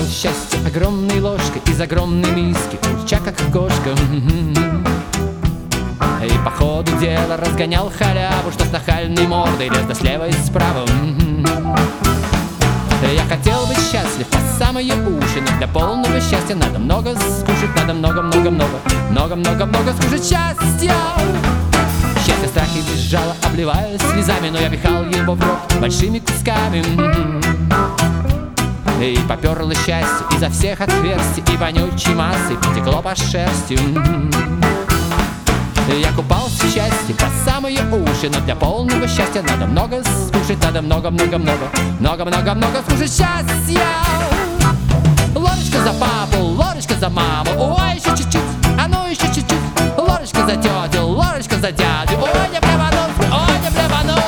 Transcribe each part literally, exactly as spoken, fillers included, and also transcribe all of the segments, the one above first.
счастье огромной ложкой из огромной миски, урча как кошка. И по ходу дела разгонял халяву, что с нахальной мордой лез до слева и справа. Я хотел быть счастлив по самые уши, но для полного счастья надо много скушать, надо много-много-много, много-много-много скушать счастья. Счастье в страхе бежало, обливаясь слезами, но я пихал его в рот большими кусками. И поперло счастье изо всех отверстий, и вонючей массой потекло по шерсти. Я купался в счастье по самые уши, но для полного счастья надо много скушать, надо много-много-много, много-много-много скушать счастья. Ложечка за папу, ложечка за маму, ой, еще чуть-чуть, а ну еще чуть-чуть. Ложечка за тетю, ложечка за дядю, ой, не блевануть, ой, не блевануть.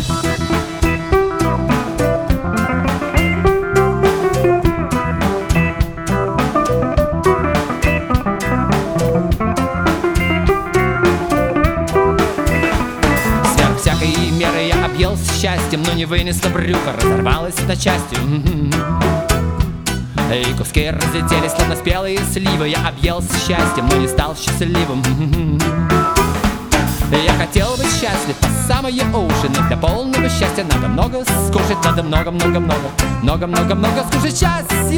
Я объелся счастьем, но не вынесло брюхо, разорвалось на части. И куски разлетелись, словно спелые сливы. Я объелся счастьем, но не стал счастливым. Я хотел быть счастлив по самые уши, но для полного счастья надо много скушать, надо много-много-много, много-много-много скушать счастья.